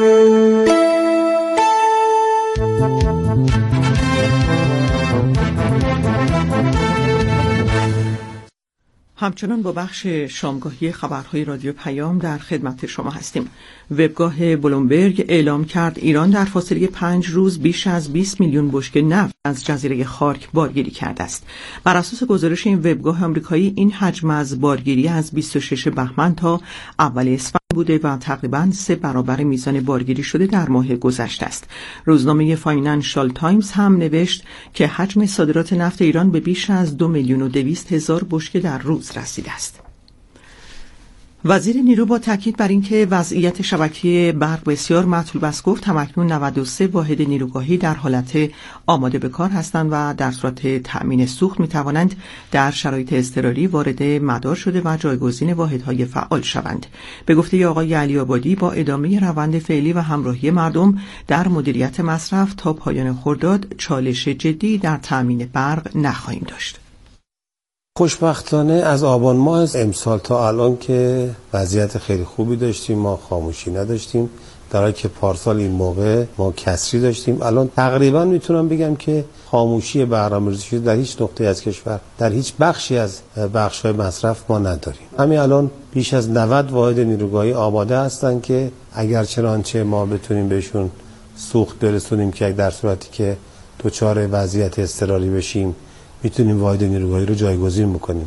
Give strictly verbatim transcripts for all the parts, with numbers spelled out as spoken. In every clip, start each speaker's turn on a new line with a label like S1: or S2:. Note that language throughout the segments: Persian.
S1: همچنان با بخش شامگاهی خبرهای رادیو پیام در خدمت شما هستیم. وبگاه بلومبرگ اعلام کرد ایران در فاصله پنج روز بیش از بیست میلیون بشکه نفت از جزیره خارک بارگیری کرده است. بر اساس گزارش این وبگاه آمریکایی، این حجم از بارگیری از بیست و شش بهمن تا اول اسفند بوده و تقریباً سه برابر میزان بارگیری شده در ماه گذشته است. روزنامه فاینانشال تایمز هم نوشت که حجم صادرات نفت ایران به بیش از دو میلیون و دویست هزار بشکه در روز رسیده است. وزیر نیرو با تاکید بر اینکه وضعیت شبکه برق بسیار مطلوب است گفت همکنون نود و سه واحد نیروگاهی در حالت آماده به کار هستند و در صورت تأمین سوخت می توانند در شرایط اضطراری وارد مدار شده و جایگزین واحدهای فعال شوند. به گفته آقای علی آبادی، با ادامه روند فعلی و همراهی مردم در مدیریت مصرف تا پایان خرداد چالش جدی در تأمین برق نخواهیم داشت.
S2: خوشبختانه از آبان ماه امسال تا الان که وضعیت خیلی خوبی داشتیم، ما خاموشی نداشتیم، در حالی که پارسال این موقع ما کسری داشتیم. الان تقریبا میتونم بگم که خاموشی برنامه‌ریزی شده در هیچ نقطه از کشور، در هیچ بخشی از بخش‌های مصرف ما نداریم. همین الان بیش از نود واحد نیروگاهی آماده هستن که اگر چنانچه ما بتونیم بهشون سوخت برسونیم که در صورتی که دچار وضعیت اضطراری بشیم میتونیم واحد نیروگاهی رو جایگزین بکنیم.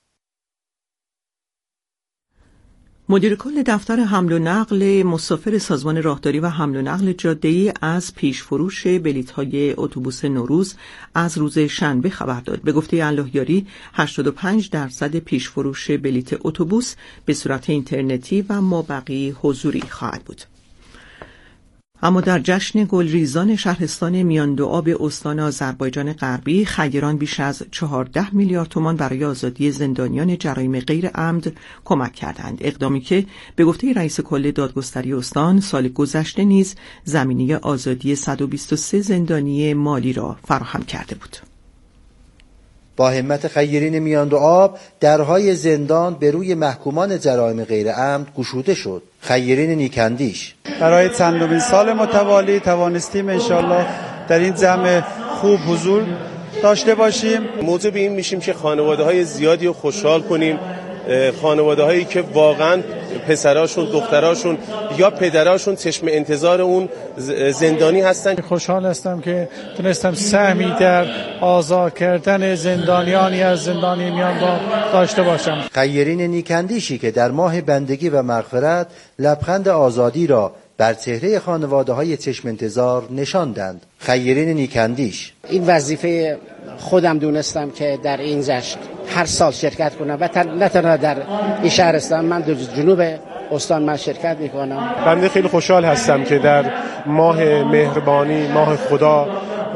S1: مدیر کل دفتر حمل و نقل مسافر سازمان راهداری و حمل و نقل جاده‌ای از پیش فروش بلیط‌های اتوبوس نوروز از روز شنبه خبر داد. به گفته اللهیاری هشتاد و پنج درصد پیش فروش بلیط اتوبوس به صورت اینترنتی و مابقی حضوری خواهد بود. اما در جشن گلریزان شهرستان میاندوآب استان آذربایجان غربی، خیران بیش از چهارده میلیارد تومان برای آزادی زندانیان جرایم غیر عمد کمک کردند. اقدامی که به گفته رئیس کل دادگستری استان سال گذشته نیز زمینه آزادی صد و بیست و سه زندانی مالی را فراهم کرده بود.
S3: با همت خیرین میاندوآب درهای زندان به روی محکومان جرایم غیر عمد گشوده شد. خیرین نیکندیش:
S4: برای چندمین سال متوالی توانستیم انشالله در این جمع خوب حضور داشته باشیم.
S5: موجب این میشیم که خانواده‌های زیادی رو خوشحال کنیم، خانواده‌هایی که واقعاً پسراشون، دختراشون یا پدراشون چشم انتظار اون زندانی هستن.
S4: خوشحال هستم که تونستم سهمی در آزاد کردن زندانیانی از زندانی میاندوآب داشته باشم.
S3: خیرین نیکندیشی که در ماه بندگی و مغفرت لبخند آزادی را بر چهره خانواده‌های چشم انتظار نشاندند. خیرین نیکندیش:
S6: این وظیفه خودم دونستم که در این جشن هر سال شرکت کنم و نه تنها در این شهرستان، من در جنوب استان من شرکت میکنم.
S5: بنده خیلی خوشحال هستم که در ماه مهربانی، ماه خدا،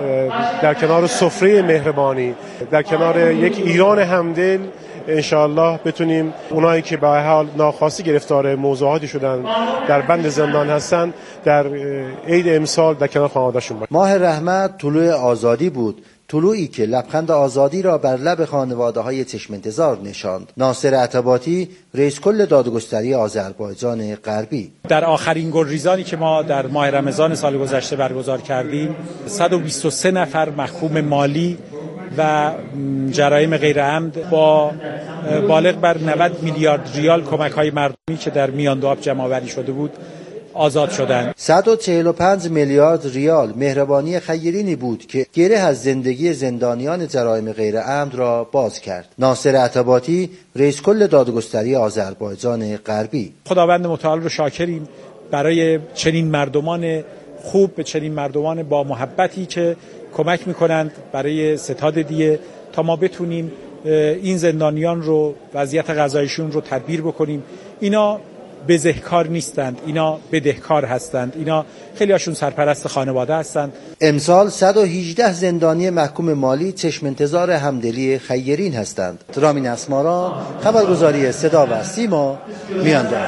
S5: در کنار سفره مهربانی، در کنار یک ایران همدل انشاءالله بتونیم اونایی که به حال ناخواسته گرفتار موضوعاتی شدن در بند زندان هستن در عید امسال در کنار خانواده‌شون باشیم.
S3: ماه رحمت طلوع آزادی بود، طلوعی که لبخند آزادی را بر لب خانواده‌های چشم انتظار نشاند. ناصر عتباتی، رئیس کل دادگستری آذربایجان غربی:
S7: در آخرین گلریزانی که ما در ماه رمضان سال گذشته برگزار کردیم، صد و بیست و سه نفر محکوم مالی و جرایم غیر عمد با بالغ بر نود میلیارد ریال کمک‌های مردمی که در میاندوآب جمع‌آوری شده بود آزاد شدند.
S3: صد و چهل و پنج میلیارد ریال مهربانی خیرینی بود که گره از زندگی زندانیان جرایم غیر عمد را باز کرد. ناصر عتباتی، رئیس کل دادگستری آذربایجان غربی:
S7: خداوند متعال رو شاکریم برای چنین مردمان خوب، به چنین مردمان با محبتی که کمک میکنند برای ستاد دیه تا ما بتونیم این زندانیان رو، وضعیت غذایشون رو تدبیر بکنیم. اینا بزهکار نیستند، اینا بدهکار هستند، اینا خیلی هاشون سرپرست خانواده هستند.
S3: امسال صد و هجده زندانی محکوم مالی چشم انتظار همدلی خیرین هستند. رامین اسماران، خبرگزاری صدا و سیما، میاندوآب.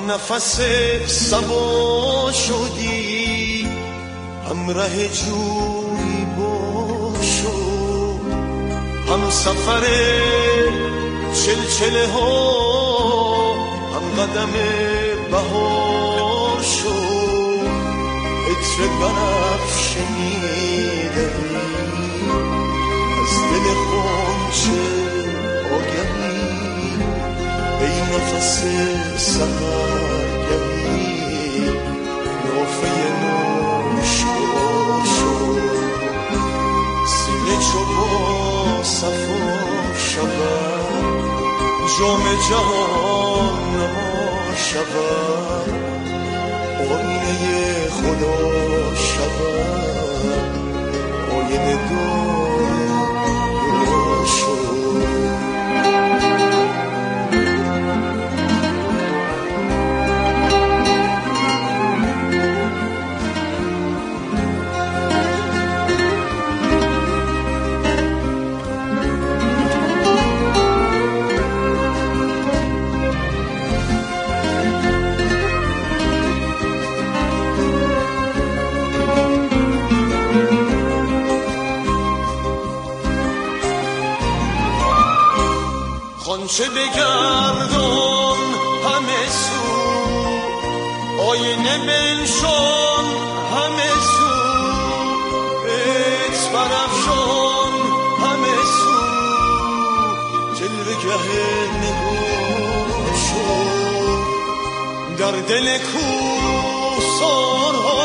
S8: هم نفس صبا شدی، هم ره جوی باشو، هم سفر چلچله ها، هم قدم بهار شو. عطر بنفشه میدهی از دل غنچه آگهی، ای نفس سحرگهی نافه مشکا شو. سینه چو با صفا شود، جام جهان نما شود، آینه خدا شود، آینه دار شد. خانچه بگردان همه سو، آینه بنشان همه سو، عطر برافشان همه سو، جلوه گه نگاه شو. در دل کوهسارها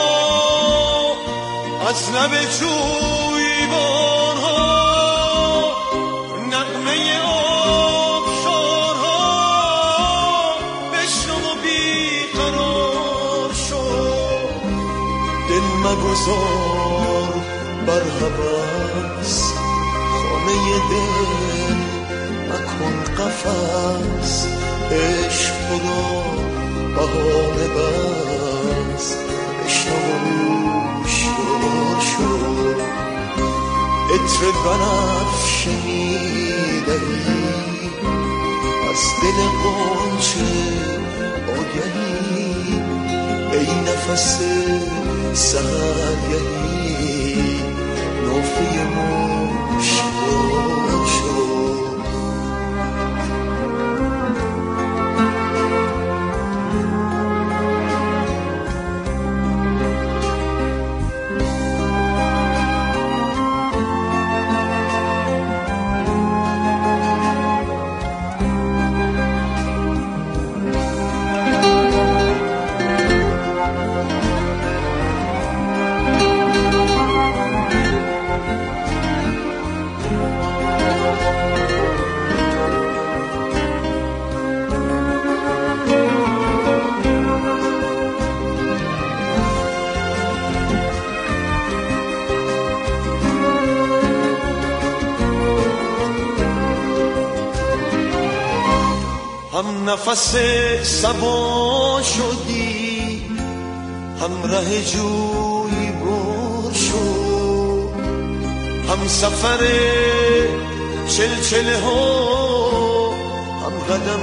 S8: از لب جویبارها نغمه مگذار بر هوس، خانه دل مکن قفس، عشق خدا بهانه بس، بشنو شور شو. عطر بنفشه میدهی از دل غنچه آگهی، ای نفس سحرگهی نافه مشکا شو. هم نفس صبا شدی، هم ره جوی بر شو، هم سفر چلچله ها، هم قدم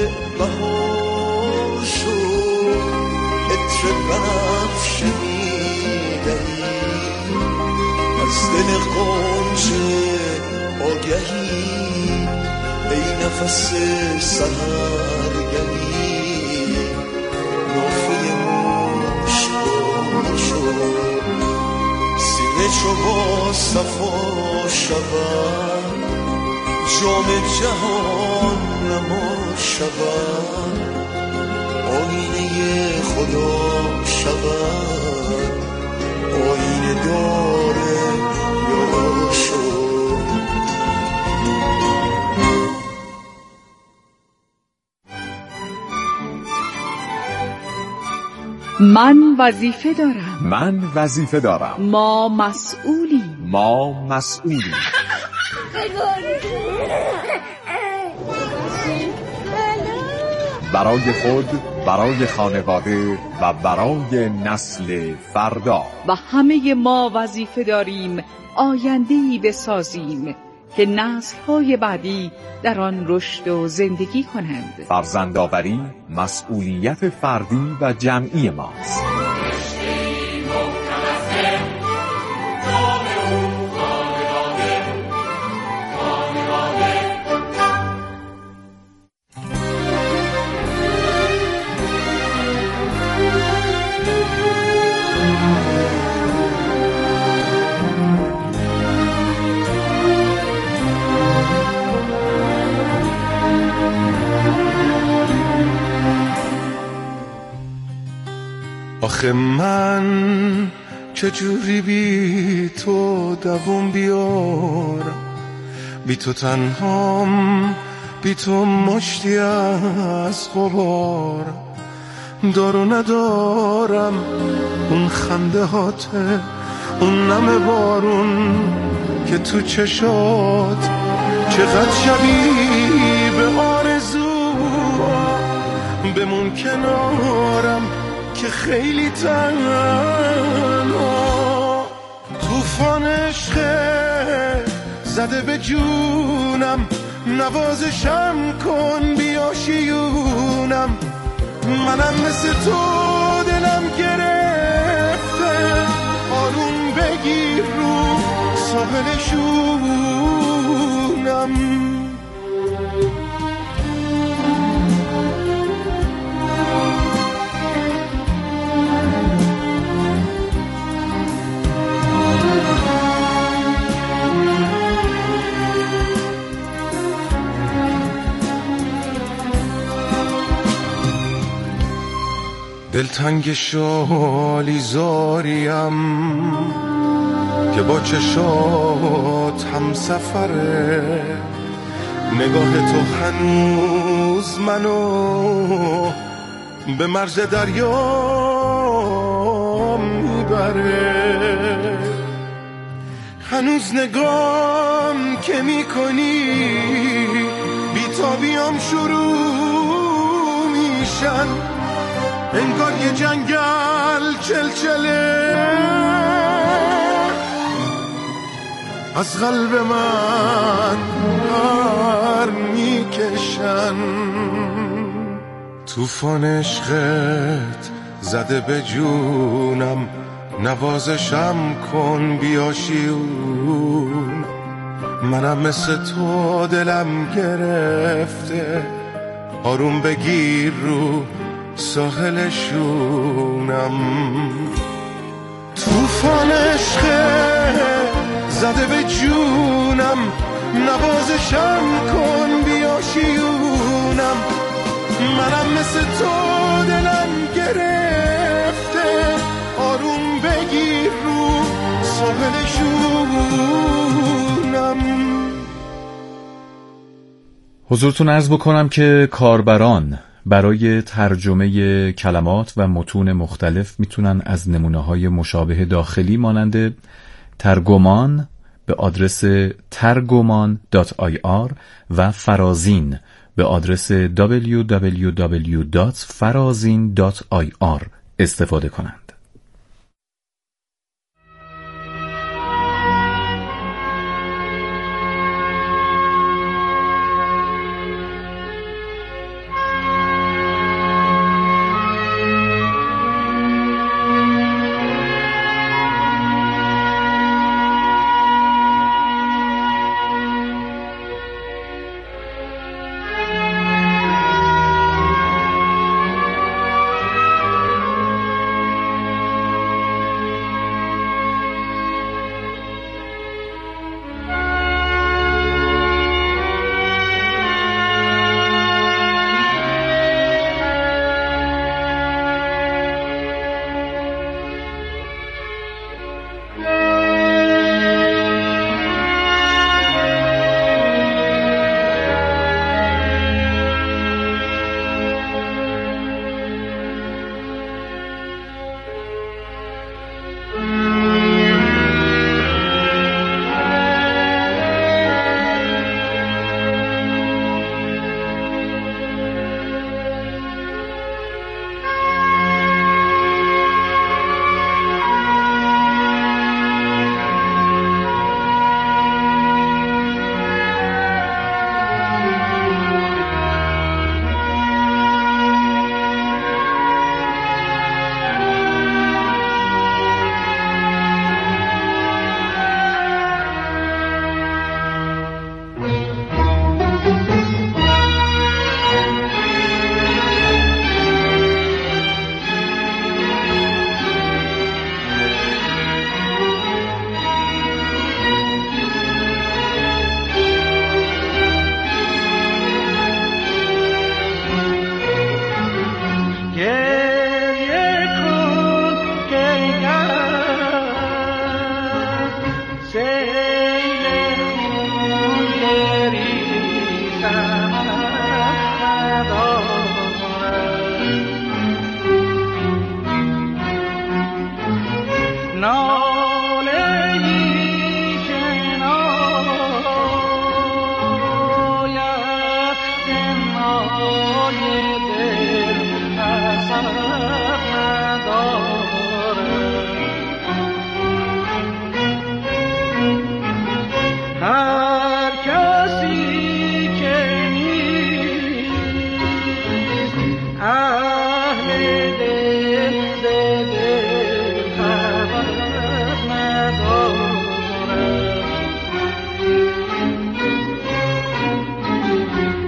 S8: بهار شو. عطر بنفشه میدهی از دل غنچه آگهی، ای نفس سحرگهی نافه مشکا شو. سینه چو با صفا شود، جام جهان نما شود، آینه خدا شود، آینه داره یا شو.
S9: من وظیفه دارم.
S10: من وظیفه دارم.
S9: ما مسئولیم.
S10: ما مسئولیم. برای خود، برای خانواده و برای نسل فردا.
S9: و همه ما وظیفه داریم آینده‌ای بسازیم که نسل‌های بعدی در آن رشد و زندگی کنند.
S10: فرزندآوری مسئولیت فردی و جمعی ماست.
S8: آخه من چجوری بی تو دووم بیارم، بی تو تنهام، بی تو مشتی از غبارم، دارو ندارم اون خنده هاته، اون نم بارون که تو چشات، چقدر شبیه به آرزو بمون کنارم که خیلی تنها. طوفان عشق زده به جونم، نوازشم کن بیا شیونم، منم مثل تو دلم گرفته، آروم بگیر رو ساحل شونم. دلتنگ شالی زاریم که با چشات هم سفره، نگاه تو هنوز منو به مرز دریا میبره، هنوز نگام که میکنی بی‌تابیام شروع میشن، انگار یه جنگل چلچله از قلب من پر میکشن. طوفان عشقت زده به جونم، نوازشم کن بیا شیون، منم مثل تو دلم گرفته، آروم بگیر رو ساحل شونم. طوفان عشق زده به جونم، نوازشم کن بیا شیونم، منم مثل تو دلم گرفته، آروم بگیر رو ساحل شونم.
S11: حضورتون عرض بکنم که کاربران برای ترجمه کلمات و متون مختلف میتونن از نمونه‌های مشابه داخلی مانند ترگمان به آدرس ترگمان دات آی آر و فرازین به آدرس دبلیو دبلیو دبلیو دات فرازین دات آی آر استفاده کنند.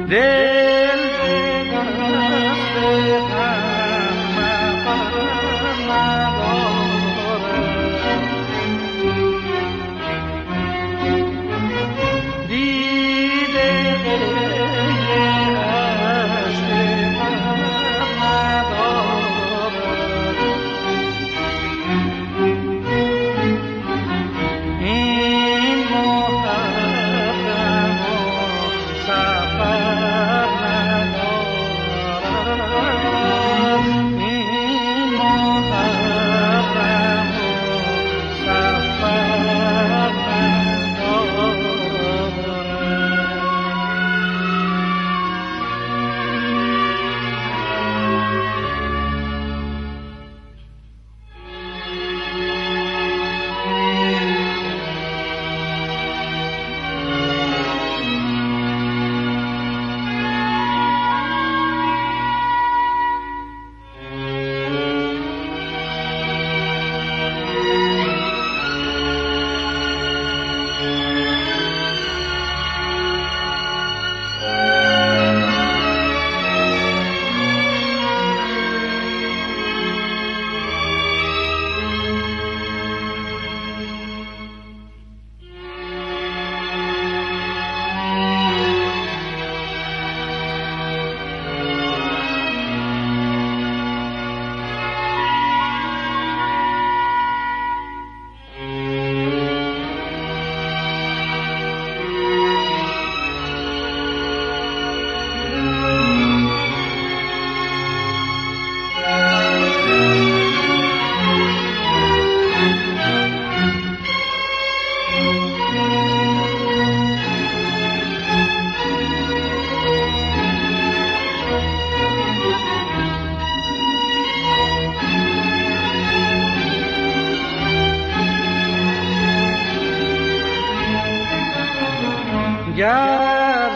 S12: گر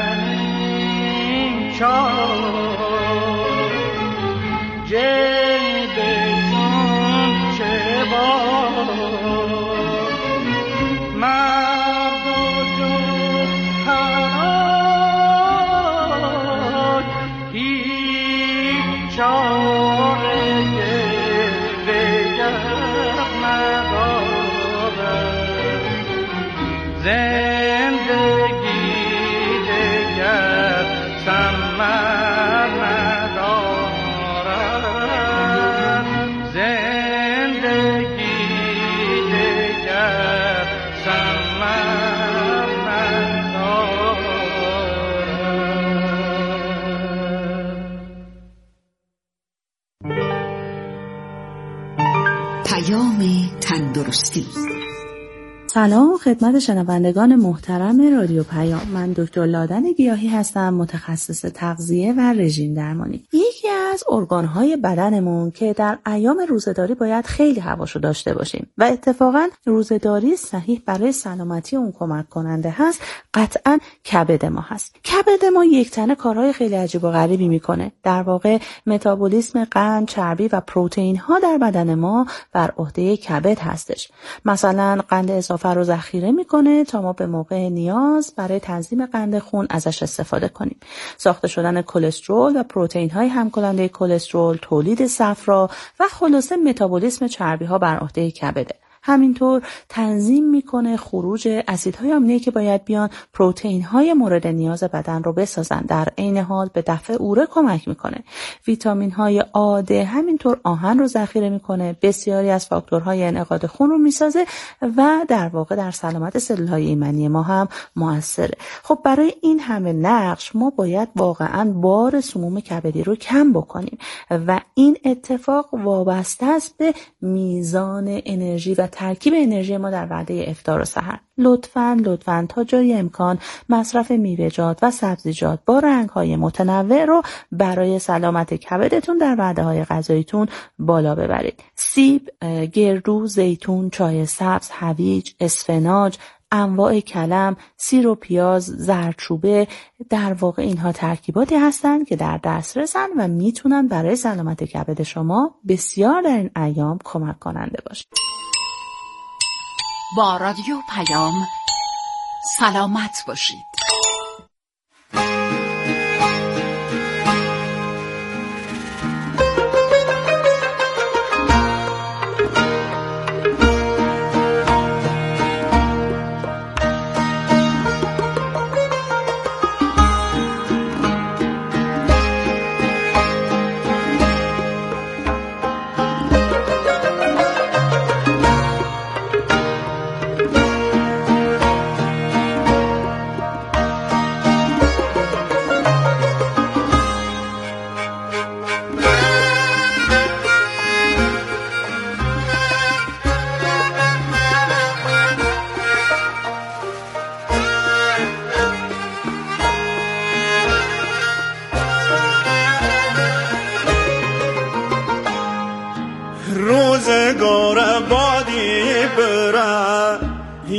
S12: زمین چار جیبتون چه بار مرد و جوهران هیچ چاره دیگر ندارد زندگی دیگر ثمر ندارد زندگی دیگر ثمر
S9: ندارد. پیام تندرستی.
S13: سلام خدمت شنوندگان محترم رادیو پیام. من دکتر لادن گیاهی هستم، متخصص تغذیه و رژیم درمانی. یکی از ارگان‌های بدنمون که در ایام روزه‌داری باید خیلی حواسو داشته باشیم و اتفاقاً روزه‌داری صحیح برای سلامتی اون کمک کننده هست، قطعاً کبد ما هست. کبد ما یک تنه کارهای خیلی عجیب و غریبی میکنه. در واقع متابولیسم قند، چربی و پروتئین ها در بدن ما بر عهده کبد هستش. مثلا قند اضافه رو ذخیره میکنه تا ما به موقع نیاز برای تنظیم قند خون ازش استفاده کنیم. ساخته شدن کلسترول و پروتئین های همکننده کلسترول، تولید صفرا و خلاصه متابولیسم چربی ها بر عهده کبده. همینطور تنظیم میکنه خروج اسیدهای آمینه‌ای که باید بیان پروتئین‌های مورد نیاز بدن رو بسازن. در عین حال به دفع اوره کمک میکنه. ویتامین‌های آ، د همینطور آهن رو ذخیره میکنه. بسیاری از فاکتورهای انعقاد خون رو میسازه و در واقع در سلامت سلول‌های ایمنی ما هم موثره. خب برای این همه نقش ما باید واقعاً بار سموم کبدی رو کم بکنیم و این اتفاق وابسته است به میزان انرژی و ترکیب انرژی ما در وعده افطار و سحر. لطفاً لطفاً تا جای امکان مصرف میوه‌جات و سبزیجات با رنگ‌های متنوع رو برای سلامت کبدتون در وعده‌های غذاییتون بالا ببرید. سیب، گردو، زیتون، چای سبز، هویج، اسفناج، انواع کلم، سیر و پیاز، زردچوبه، در واقع اینها ترکیباتی هستند که در دسترسن و میتونن برای سلامت کبد شما بسیار در این ایام کمک کننده باشن.
S9: با رادیو پیام سلامت باشید.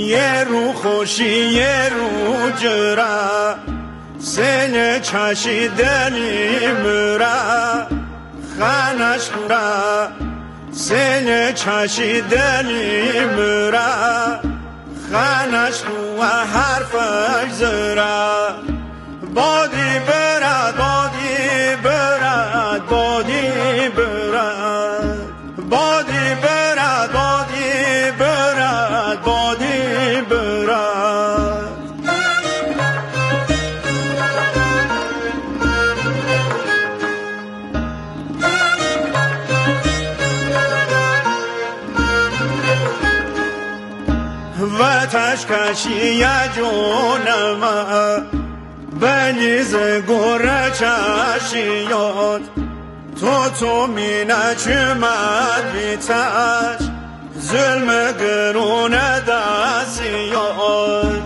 S14: یه رو خوشی یه رو جرا سن چشی دلی مرا خانش خورا سن چشی دلی مرا خانش خورا حرفش زرا بادی برد بادی برد بادی برد بادی برد بادی برد بادی برد و تشکشی یا جونم بنیز گره چشیاد تو تو مینه چمد بیتش ظلم گرون دستیاد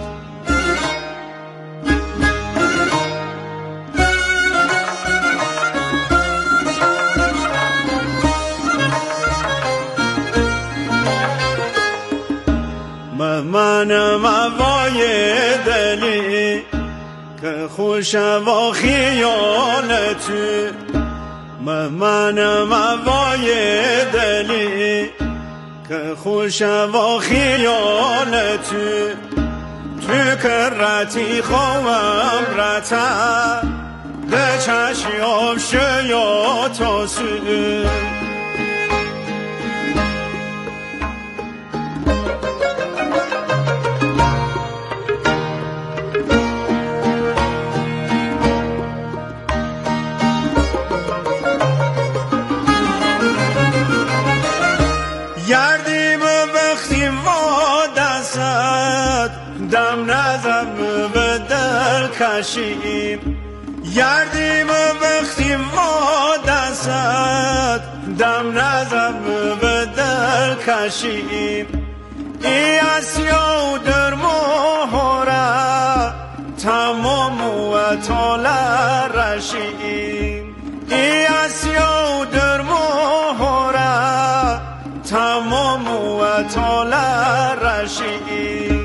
S14: منم وای دلی که خوش و خیالتی منم وای دلی که خوش و خیالتی تو کرتی خوام رتا ده چشیام شیاطاسی گردیم بختیم و دست دم نزم به دل کشیم گردیم بختیم و دست دم نزم به دل کشیم ای اسیا در مهره تمام و تاله رشیم ای اسیا در مهره تمام و تاله رشیم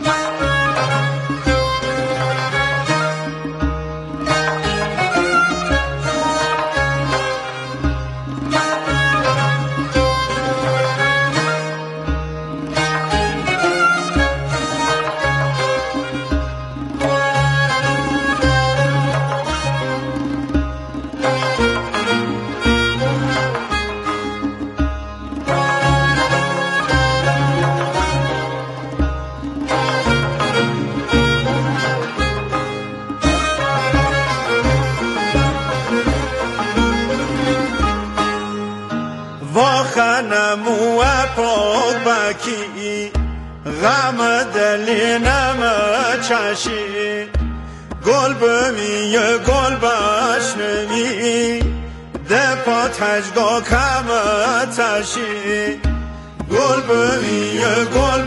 S14: واخنم و پاک بکی غم دلی نم چشی گل بمی گل بشنوی ده پا تجگا کم تشی گل بمی گل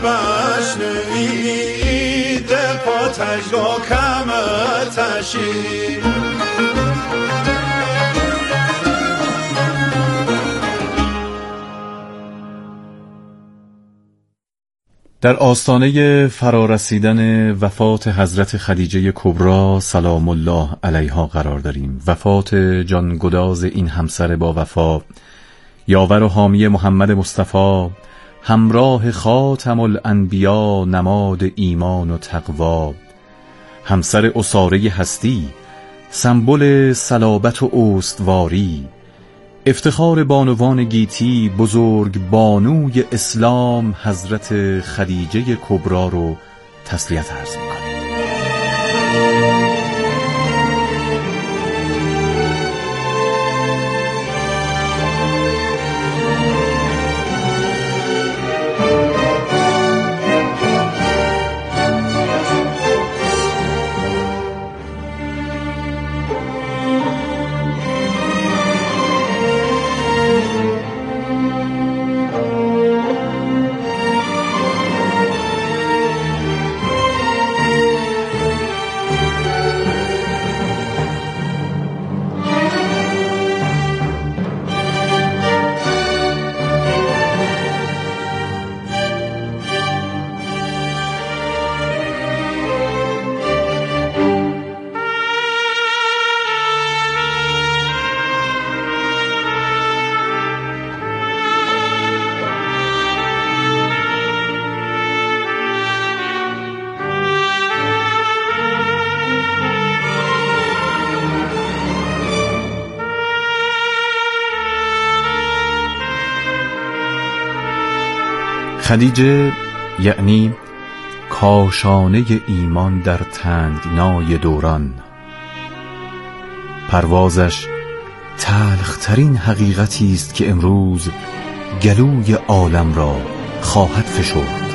S14: بشنوی ده پا تجگا کم تشی
S11: در آستانه فرارسیدن وفات حضرت خدیجه کبری سلام الله علیها قرار داریم. وفات جانگداز این همسر با وفا، یاور و حامی محمد مصطفی، همراه خاتم الانبیا، نماد ایمان و تقوا، همسر اساره هستی، سمبل صلابت و استواری، افتخار بانوان گیتی، بزرگ بانوی اسلام حضرت خدیجه کبری رو تسلیت عرض می‌کنیم. خدیجه یعنی کاشانه ایمان در تنگنای دوران. پروازش تلخترین حقیقتی است که امروز گلوی عالم را خواهد فشرد.